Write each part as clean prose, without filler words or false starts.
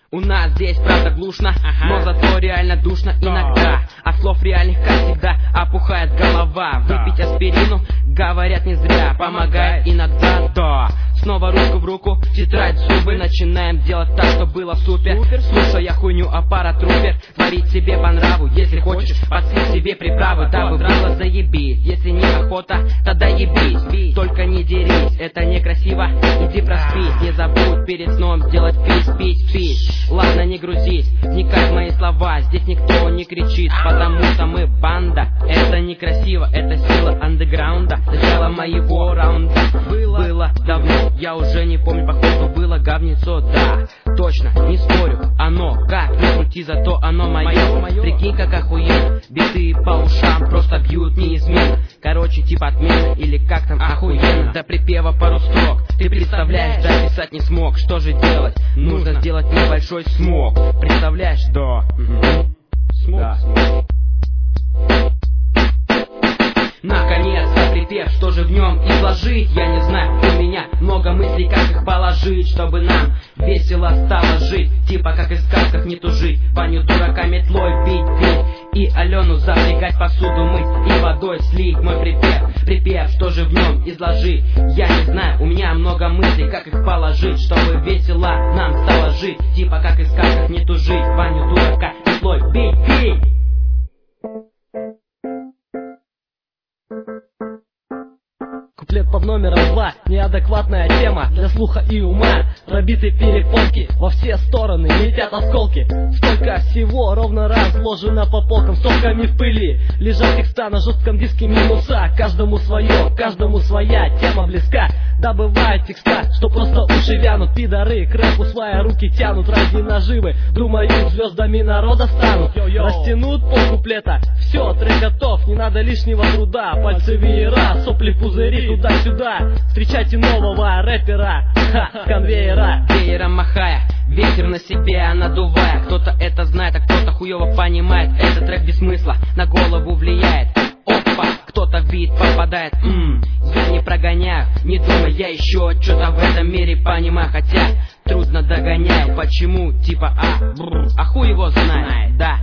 У нас здесь правда глушно, но зато реально душно иногда. От слов реальных, как всегда, опухает голова. Выпить аспирину, говорят, не зря, помогает иногда, да. Снова руку в руку, тетрадь, зубы, начинаем делать так, что было супер. Слушая хуйню аппарат трупер, творить себе по нраву. Если хочешь, подсыпь себе приправы, дабы было заебись. Если не охота, тогда ебись, только не дерись, это некрасиво, иди проспись. Не забудь перед сном сделать пись. Ладно, не грузись, вникай в мои слова, здесь никто не кричит, потому что мы банда. Это некрасиво, это сила андеграунда, начало моего раунда. Было давно, я уже не помню, походу было говнецо, да. Точно, не спорю, оно как ни крути, зато оно мое. Прикинь, как охуенно, биты по ушам просто бьют неизменно. Короче, типа отмена или как там охуенно. До припева пару строк, ты представляешь, да, писать не смог. Что же делать? Нужно сделать небольшой смог. Представляешь? Да. Смог. Наконец-то припев, что же в нем изложить? Я не знаю, у меня много мыслей, как их положить, чтобы нам весело стало жить. Типа как и в сказках не тужить, Ваню дурака метлой бить и Алену запрягать, посуду мыть и водой слить. Мой припев, что же в нем изложить? Я не знаю, у меня много мыслей, как их положить, чтобы весело нам стало жить. Типа как и в сказках не тужить, Ваню дурака метлой бить. Куплет под номером 2, неадекватная тема для слуха и ума. Пробиты перепонки, во все стороны летят осколки. Столько всего ровно разложено по полкам, стопками в пыли лежат текста на жестком диске минуса. Каждому свое, каждому своя тема близка. Да бывают текста, что просто уши вянут. Пидоры к рэпу свои руки тянут ради наживы, думают, звездами народа станут. Растянут полкуплета, все, трек готов, не надо лишнего труда. Пальцы веера, сопли пузыри, туда-сюда. Встречайте нового рэпера, с конвейера. Веером махая, ветер на себе надувая. Кто-то это знает, а кто-то хуево понимает. Этот трек без смысла на голову влияет. Опа, кто-то в бит попадает. Я не прогоняю, не думаю, я еще что-то в этом мире понимаю. Хотя трудно догоняю, почему, типа, а хуй его знает, да.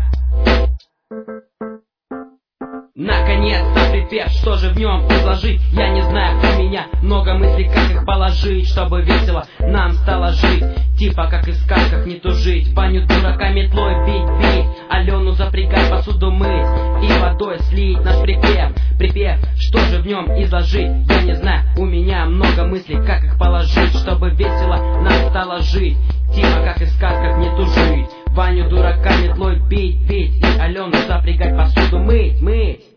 Наконец-то припев, что же в нем изложить? Я не знаю, у меня много мыслей, как их положить, чтобы весело нам стало жить. Типа как и в сказках не тужить, Ваню дурака метлой бить, Алену запрягать, посуду мыть и водой слить. Наш припев, что же в нем изложить? Я не знаю, у меня много мыслей, как их положить, чтобы весело нам стало жить. Типа как и в сказках не тужить, Ваню дурака метлой бить и Алену запрягать, посуду мыть.